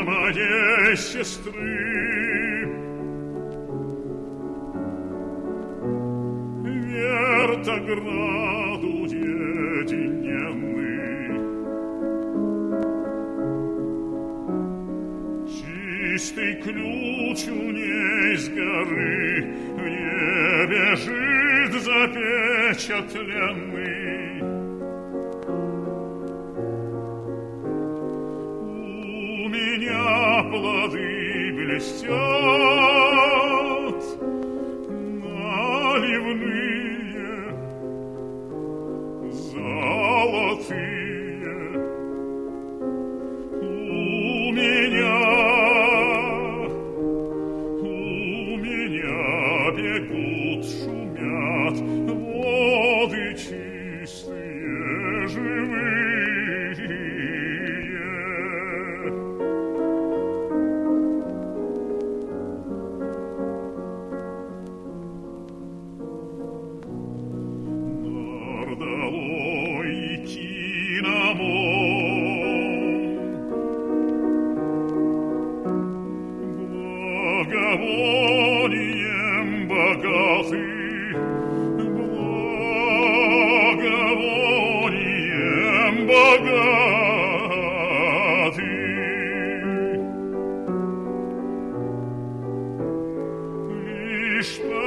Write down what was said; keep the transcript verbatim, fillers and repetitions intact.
моей сестры. Вертограду единенный, чистый ключ у ней с горы в небе лежит запечатленный. У меня плоды блестят, наливные, золотые. У меня, у меня бегут, шумят воды чистые, живые. Нардалой киномон, благовонием богаты, благовонием богаты. Лишь